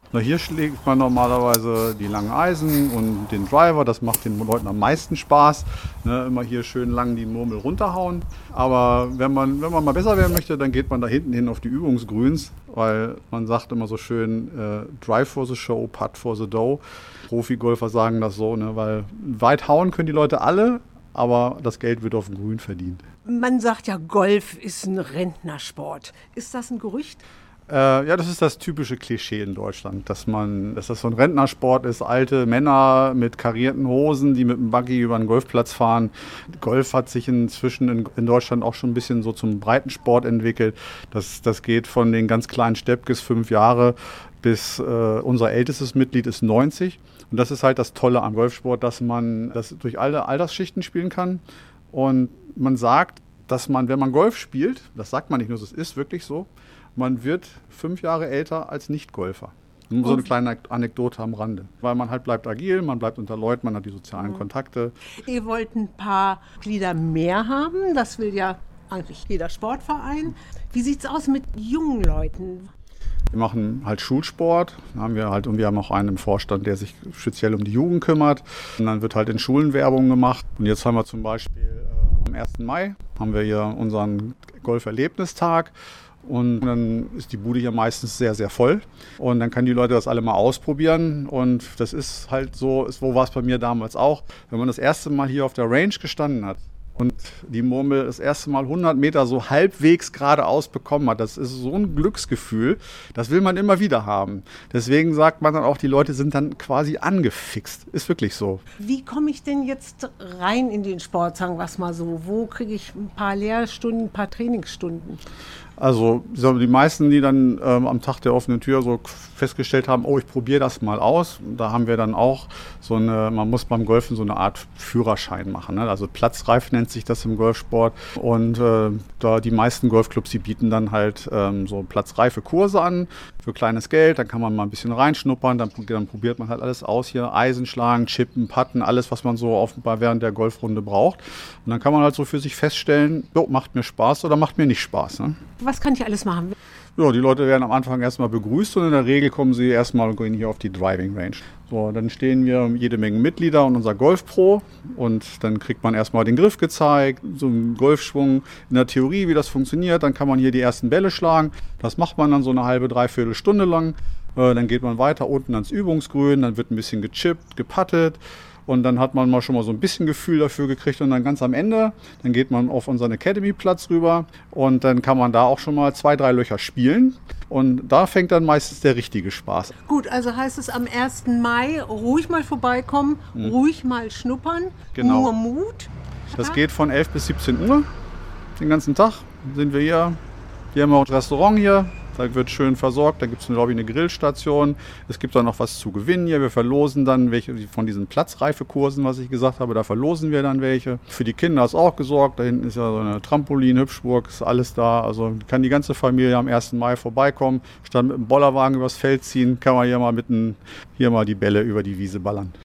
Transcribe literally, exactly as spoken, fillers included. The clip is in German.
Na, hier schlägt man normalerweise die langen Eisen und den Driver. Das macht den Leuten am meisten Spaß. Ne, immer hier schön lang die Murmel runterhauen. Aber wenn man, wenn man mal besser werden möchte, dann geht man da hinten hin auf die Übungsgrüns. Weil man sagt immer so schön, äh, Drive for the show, Putt for the dough. Profigolfer sagen das so, ne, weil weit hauen können die Leute alle, aber das Geld wird auf dem Grün verdient. Man sagt ja, Golf ist ein Rentnersport. Ist das ein Gerücht? Äh, ja, das ist das typische Klischee in Deutschland, dass man, dass das so ein Rentnersport ist, alte Männer mit karierten Hosen, die mit dem Buggy über den Golfplatz fahren. Golf hat sich inzwischen in, in Deutschland auch schon ein bisschen so zum Breitensport entwickelt. Das, das geht von den ganz kleinen Steppkes, fünf Jahre, bis äh, unser ältestes Mitglied ist neunzig. Und das ist halt das Tolle am Golfsport, dass man das durch alle Altersschichten spielen kann. Und man sagt, dass man, wenn man Golf spielt, das sagt man nicht nur, es ist wirklich so, man wird fünf Jahre älter als Nicht-Golfer. Nur so eine kleine Anekdote am Rande. Weil man halt bleibt agil, man bleibt unter Leuten, man hat die sozialen mhm. Kontakte. Ihr wollt ein paar Glieder mehr haben, das will ja eigentlich jeder Sportverein. Wie sieht es aus mit jungen Leuten? Wir machen halt Schulsport, da haben wir halt, und wir haben auch einen im Vorstand, der sich speziell um die Jugend kümmert. Und dann wird halt in Schulen Werbung gemacht. Und jetzt haben wir zum Beispiel äh, am ersten Mai haben wir hier unseren Golferlebnistag. Und dann ist die Bude hier meistens sehr, sehr voll. Und dann können die Leute das alle mal ausprobieren. Und das ist halt so, so war es bei mir damals auch. Wenn man das erste Mal hier auf der Range gestanden hat und die Murmel das erste Mal hundert Meter so halbwegs geradeaus bekommen hat, das ist so ein Glücksgefühl, das will man immer wieder haben. Deswegen sagt man dann auch, die Leute sind dann quasi angefixt. Ist wirklich so. Wie komme ich denn jetzt rein in den Sport, sagen wir es mal so? Wo kriege ich ein paar Lehrstunden, ein paar Trainingsstunden? Also die meisten, die dann ähm, am Tag der offenen Tür so festgestellt haben, oh, ich probiere das mal aus. Da haben wir dann auch so eine, man muss beim Golfen so eine Art Führerschein machen. Ne? Also Platzreif nennt sich das im Golfsport. Und äh, da die meisten Golfclubs, die bieten dann halt ähm, so platzreife Kurse an für kleines Geld. Dann kann man mal ein bisschen reinschnuppern, dann, dann probiert man halt alles aus hier. Eisen schlagen, chippen, putten, alles, was man so offenbar während der Golfrunde braucht. Und dann kann man halt so für sich feststellen, jo, macht mir Spaß oder macht mir nicht Spaß. Ne? Was kann ich alles machen? Ja, die Leute werden am Anfang erstmal begrüßt und in der Regel kommen sie erstmal und gehen hier auf die Driving Range. So, dann stehen wir jede Menge Mitglieder und unser Golf-Pro und dann kriegt man erstmal den Griff gezeigt, so einen Golfschwung in der Theorie, wie das funktioniert. Dann kann man hier die ersten Bälle schlagen. Das macht man dann so eine halbe, dreiviertel Stunde lang. Äh, dann geht man weiter unten ans Übungsgrün, dann wird ein bisschen gechippt, geputtet. Und dann hat man mal schon mal so ein bisschen Gefühl dafür gekriegt. Und dann ganz am Ende, dann geht man auf unseren Academy-Platz rüber. Und dann kann man da auch schon mal zwei, drei Löcher spielen. Und da fängt dann meistens der richtige Spaß an. Gut, also heißt es am ersten Mai ruhig mal vorbeikommen, hm. ruhig mal schnuppern, genau. Nur Mut. Das geht von elf bis siebzehn Uhr. Den ganzen Tag sind wir hier. Wir haben auch ein Restaurant hier. Da wird schön versorgt, da gibt es, glaube ich, eine Grillstation. Es gibt dann noch was zu gewinnen hier. Wir verlosen dann welche von diesen Platzreifekursen, was ich gesagt habe. Da verlosen wir dann welche. Für die Kinder ist auch gesorgt. Da hinten ist ja so eine Trampolin, Hüpfburg, ist alles da. Also kann die ganze Familie am ersten Mai vorbeikommen. Statt mit dem Bollerwagen übers Feld ziehen, kann man hier mal, mit ein, hier mal die Bälle über die Wiese ballern.